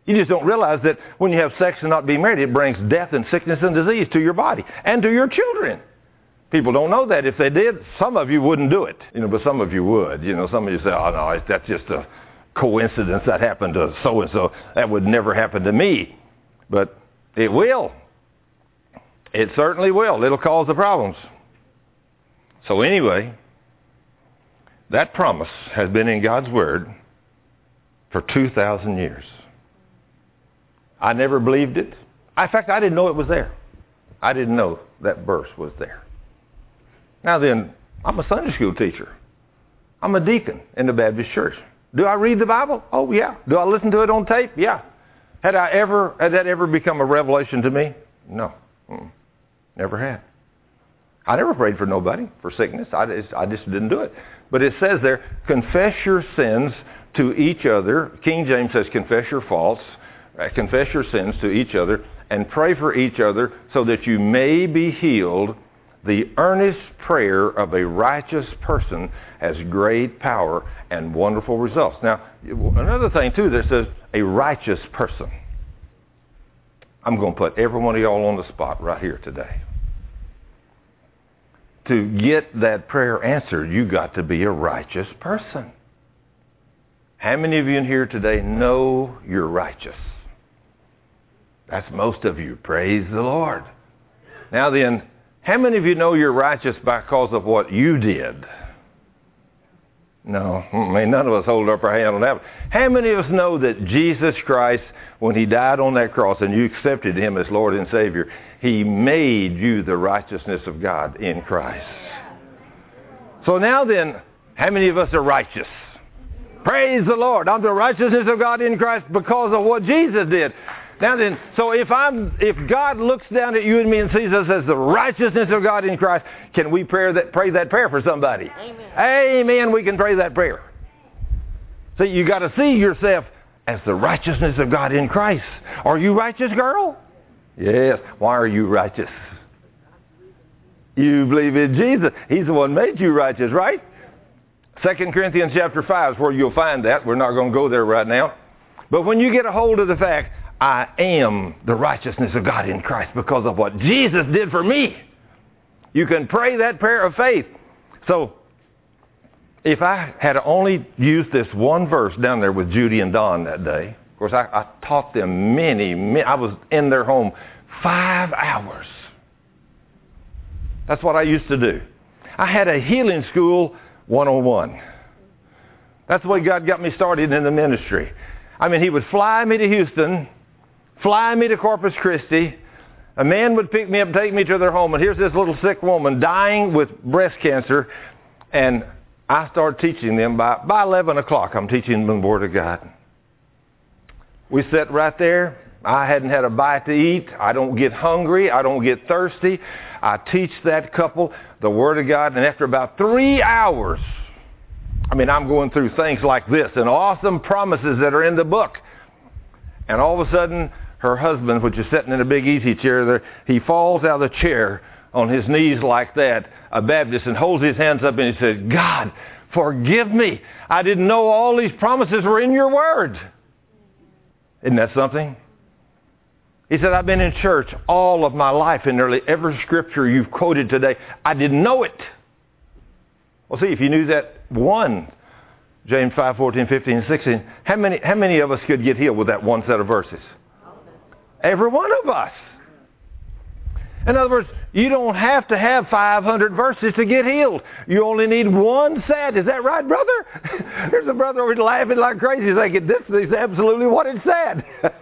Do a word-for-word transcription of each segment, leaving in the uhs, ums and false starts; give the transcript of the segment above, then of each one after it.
You just don't realize that when you have sex and not be married, it brings death and sickness and disease to your body and to your children. People don't know that. If they did, some of you wouldn't do it, you know, but some of you would. You know, some of you say, oh, no, that's just a coincidence that happened to so-and-so. That would never happen to me. But it will. It certainly will. It'll cause the problems. So anyway, that promise has been in God's Word for two thousand years. I never believed it. In fact, I didn't know it was there. I didn't know that verse was there. Now then, I'm a Sunday school teacher. I'm a deacon in the Baptist church. Do I read the Bible? Oh, yeah. Do I listen to it on tape? Yeah. Had I ever, had that ever become a revelation to me? No. Mm-mm. Never had. I never prayed for nobody for sickness. I just, I just didn't do it. But it says there, confess your sins to each other. King James says, confess your faults. Uh, confess your sins to each other and pray for each other so that you may be healed. The earnest prayer of a righteous person has great power and wonderful results. Now, another thing, too, that says a righteous person. I'm going to put every one of y'all on the spot right here today. To get that prayer answered, you got to be a righteous person. How many of you in here today know you're righteous? That's most of you. Praise the Lord. Now then, how many of you know you're righteous because of what you did? No, I mean, none of us hold up our hand on that. How many of us know that Jesus Christ, when he died on that cross and you accepted him as Lord and Savior, he made you the righteousness of God in Christ? So now then, how many of us are righteous? Praise the Lord. I'm the righteousness of God in Christ because of what Jesus did. Now then, so if I'm, if God looks down at you and me and sees us as the righteousness of God in Christ, can we pray that, pray that prayer for somebody? Amen. Amen. We can pray that prayer. See, you got to see yourself as the righteousness of God in Christ. Are you righteous, girl? Yes. Why are you righteous? You believe in Jesus. He's the one who made you righteous, right? Second Corinthians chapter five is where you'll find that. We're not going to go there right now. But when you get a hold of the fact, I am the righteousness of God in Christ because of what Jesus did for me, you can pray that prayer of faith. So, if I had only used this one verse down there with Judy and Don that day, of course, I, I taught them many, many, I was in their home five hours. That's what I used to do. I had a healing school one-on-one. That's the way God got me started in the ministry. I mean, he would fly me to Houston, fly me to Corpus Christi. A man would pick me up and take me to their home, and here's this little sick woman dying with breast cancer, and I started teaching them. By, by eleven o'clock, I'm teaching them the Word of God. We sat right there. I hadn't had a bite to eat. I don't get hungry. I don't get thirsty. I teach that couple the Word of God, and after about three hours, I mean, I'm going through things like this and awesome promises that are in the book. And all of a sudden, her husband, which is sitting in a big easy chair there, he falls out of the chair on his knees like that, a Baptist, and holds his hands up and he says, God, forgive me. I didn't know all these promises were in your word. Isn't that something? He said, I've been in church all of my life, and nearly every scripture you've quoted today, I didn't know it. Well, see, if you knew that one, James five, fourteen, fifteen, and sixteen, how many, how many of us could get healed with that one set of verses? Every one of us. In other words, you don't have to have five hundred verses to get healed. You only need one set. Is that right, brother? There's a brother over here laughing like crazy thinking this is absolutely what it said.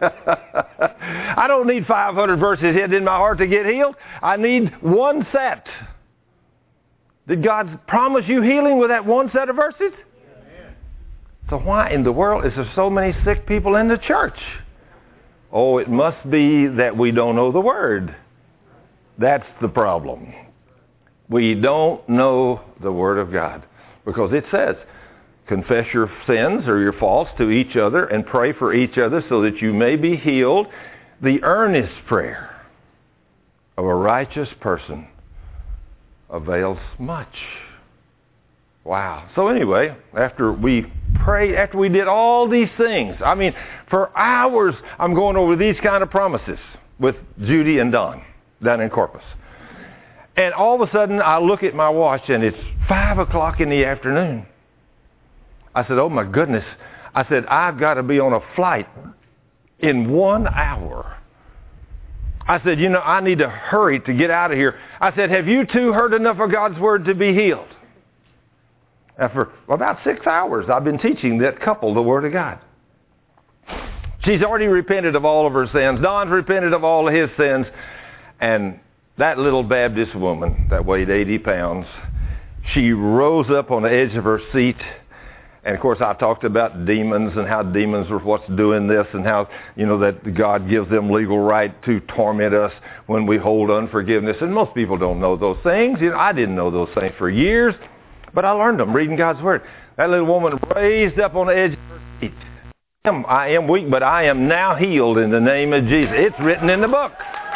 I don't need five hundred verses hidden in my heart to get healed. I need one set. Did God promise you healing with that one set of verses? Amen. So why in the world is there so many sick people in the church? Oh, it must be that we don't know the Word. That's the problem. We don't know the Word of God. Because it says, confess your sins or your faults to each other and pray for each other so that you may be healed. The earnest prayer of a righteous person avails much. Wow. So anyway, after we prayed, after we did all these things, I mean, for hours, I'm going over these kind of promises with Judy and Don down in Corpus. And all of a sudden, I look at my watch, and it's five o'clock in the afternoon. I said, oh, my goodness. I said, I've got to be on a flight in one hour. I said, you know, I need to hurry to get out of here. I said, have you two heard enough of God's Word to be healed? And for about six hours, I've been teaching that couple the Word of God. She's already repented of all of her sins. Don's repented of all of his sins. And that little Baptist woman that weighed eighty pounds, she rose up on the edge of her seat. And, of course, I talked about demons and how demons are what's doing this and how, you know, that God gives them legal right to torment us when we hold unforgiveness. And most people don't know those things. You know, I didn't know those things for years, but I learned them reading God's Word. That little woman raised up on the edge of her seat. I am, I am weak, but I am now healed in the name of Jesus. It's written in the book.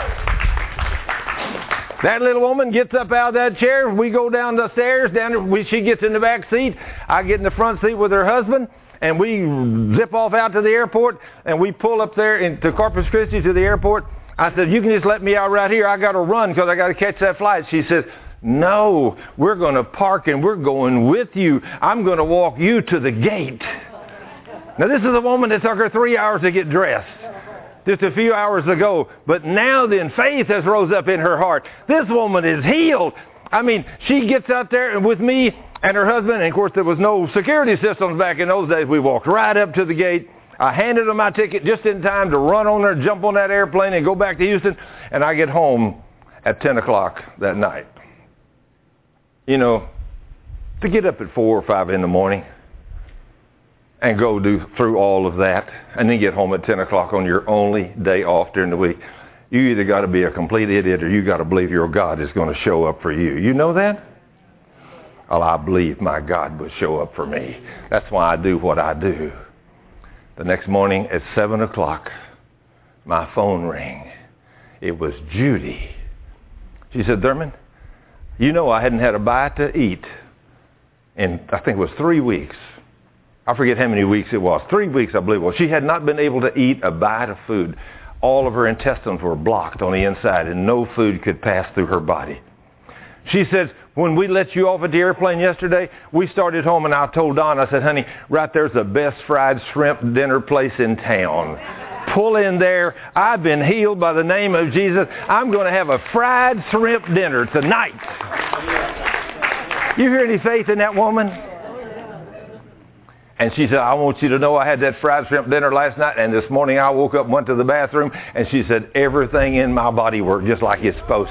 That little woman gets up out of that chair. We go down the stairs. Down there, we, she gets in the back seat. I get in the front seat with her husband, and we zip off out to the airport, and we pull up there into Corpus Christi to the airport. I said, you can just let me out right here. I got to run because I got to catch that flight. She says, no, we're going to park, and we're going with you. I'm going to walk you to the gate. Now, this is a woman that took her three hours to get dressed just a few hours ago. But now then, faith has rose up in her heart. This woman is healed. I mean, she gets out there with me and her husband. And, of course, there was no security systems back in those days. We walked right up to the gate. I handed her my ticket just in time to run on there, jump on that airplane, and go back to Houston. And I get home at ten o'clock that night. You know, to get up at four or five in the morning and go do through all of that and then get home at ten o'clock on your only day off during the week, you either got to be a complete idiot or you got to believe your God is going to show up for you. You know that? Well, I believe my God would show up for me. That's why I do what I do. The next morning at seven o'clock, my phone rang. It was Judy. She said, Thurman, you know I hadn't had a bite to eat in, I think it was three weeks. I forget how many weeks it was. Three weeks, I believe it was. She had not been able to eat a bite of food. All of her intestines were blocked on the inside, and no food could pass through her body. She says, when we let you off at the airplane yesterday, we started home, and I told Don, I said, honey, right there's the best fried shrimp dinner place in town. Pull in there. I've been healed by the name of Jesus. I'm going to have a fried shrimp dinner tonight. You hear any faith in that woman? And she said, I want you to know I had that fried shrimp dinner last night, and this morning I woke up and went to the bathroom, and she said, everything in my body worked just like it's supposed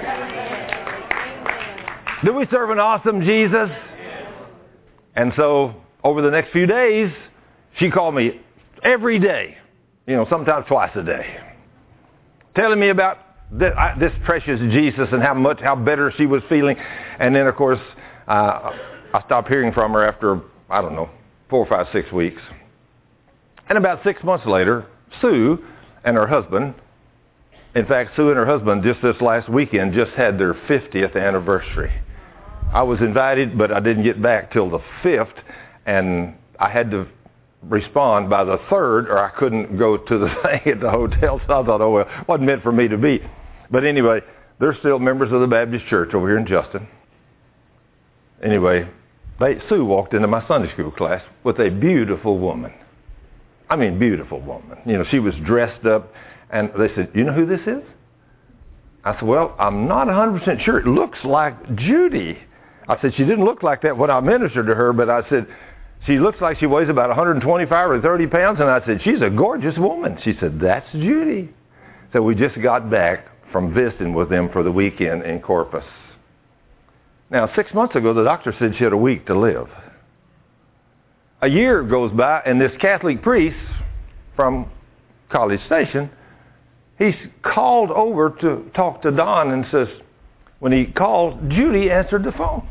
to. Do we serve an awesome Jesus? And so over the next few days, she called me every day, you know, sometimes twice a day, telling me about this, I, this precious Jesus and how much, how better she was feeling. And then, of course, uh, I stopped hearing from her after, I don't know, four, five, six weeks. And about six months later, Sue and her husband, in fact, Sue and her husband just this last weekend just had their fiftieth anniversary. I was invited, but I didn't get back till the fifth, and I had to respond by the third, or I couldn't go to the thing at the hotel. So I thought, oh, well, it wasn't meant for me to be. But anyway, they're still members of the Baptist church over here in Justin. Anyway, They, Sue walked into my Sunday school class with a beautiful woman. I mean, beautiful woman. You know, she was dressed up, and they said, you know who this is? I said, well, I'm not one hundred percent sure. It looks like Judy. I said, she didn't look like that when I ministered to her, but I said, she looks like she weighs about one hundred twenty-five or thirty pounds, and I said, she's a gorgeous woman. She said, that's Judy. So we just got back from visiting with them for the weekend in Corpus. Now, six months ago, the doctor said she had a week to live. A year goes by, and this Catholic priest from College Station, he's called over to talk to Don and says, when he called, Judy answered the phone.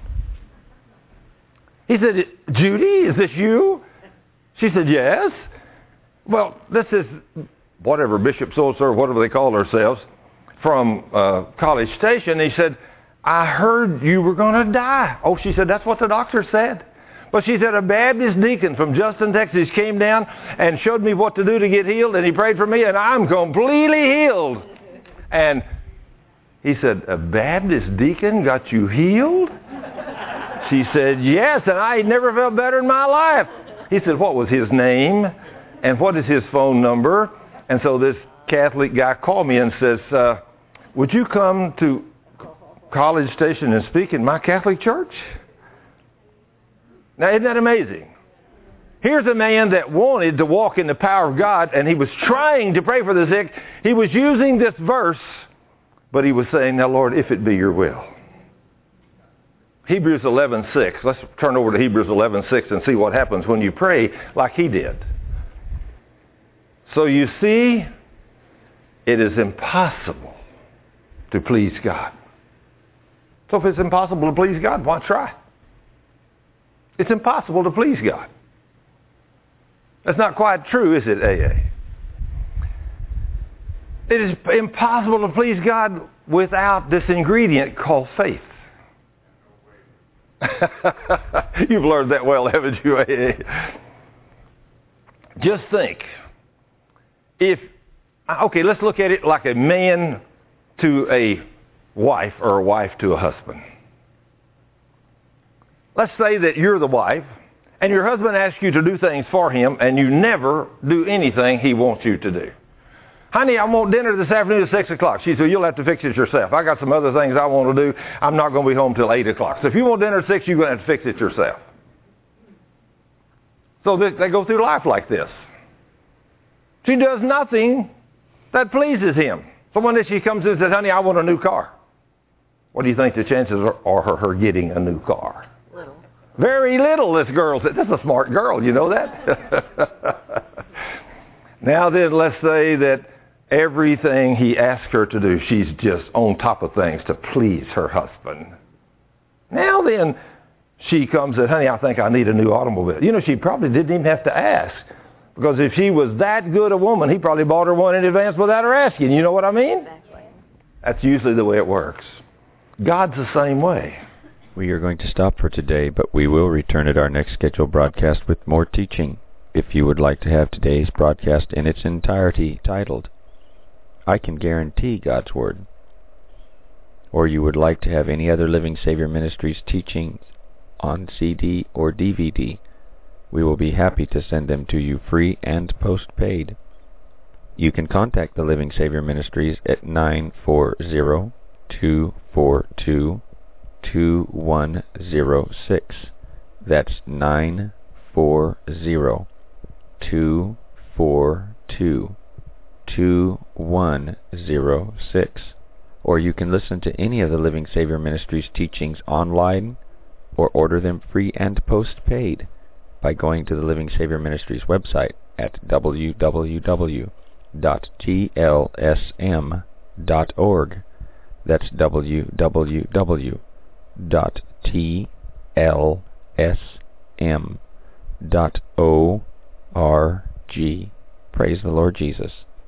He said, Judy, is this you? She said, yes. Well, this is whatever, Bishop so-and-so, or whatever they call themselves, from uh, College Station. He said, I heard you were going to die. Oh, she said, that's what the doctor said. But she said a Baptist deacon from Justin, Texas came down and showed me what to do to get healed, and he prayed for me, and I'm completely healed. And he said, a Baptist deacon got you healed? She said, yes, and I never felt better in my life. He said, what was his name? And what is his phone number? And so this Catholic guy called me and says, uh, would you come to College Station and speak in my Catholic church? Now, isn't that amazing? Here's a man that wanted to walk in the power of God, and he was trying to pray for the sick. He was using this verse, but he was saying, now, Lord, if it be your will. Hebrews eleven six. Let's turn over to Hebrews eleven six and see what happens when you pray like he did. So you see, it is impossible to please God. So if it's impossible to please God, why try? It's impossible to please God. That's not quite true, is it, A A? It is impossible to please God without this ingredient called faith. You've learned that well, haven't you, A A? Just think. If, okay, let's look at it like a man to a wife or a wife to a husband. Let's say that you're the wife and your husband asks you to do things for him and you never do anything he wants you to do. Honey, I want dinner this afternoon at six o'clock. She said, you'll have to fix it yourself. I got some other things I want to do. I'm not going to be home till eight o'clock. So if you want dinner at six, you're going to have to fix it yourself. So they, they go through life like this. She does nothing that pleases him. So one day she comes in and says, honey, I want a new car. What do you think the chances are, are her, her getting a new car? Little. Very little, this girl said. That's a smart girl, you know that? Now then, let's say that everything he asks her to do, she's just on top of things to please her husband. Now then, she comes and, honey, I think I need a new automobile. You know, she probably didn't even have to ask. Because if she was that good a woman, he probably bought her one in advance without her asking. You know what I mean? Exactly. That's usually the way it works. God's the same way. We are going to stop for today, but we will return at our next scheduled broadcast with more teaching. If you would like to have today's broadcast in its entirety titled, I Can Guarantee God's Word, or you would like to have any other Living Savior Ministries teachings on C D or D V D, we will be happy to send them to you free and postpaid. You can contact the Living Savior Ministries at nine four zero, two four two, two one zero six. That's nine four zero, two four two, two one zero six. Or you can listen to any of the Living Savior Ministries teachings online or order them free and postpaid by going to the Living Savior Ministries website at w w w dot t l s m dot org. That's w w w dot t l s m dot org. Praise the Lord Jesus.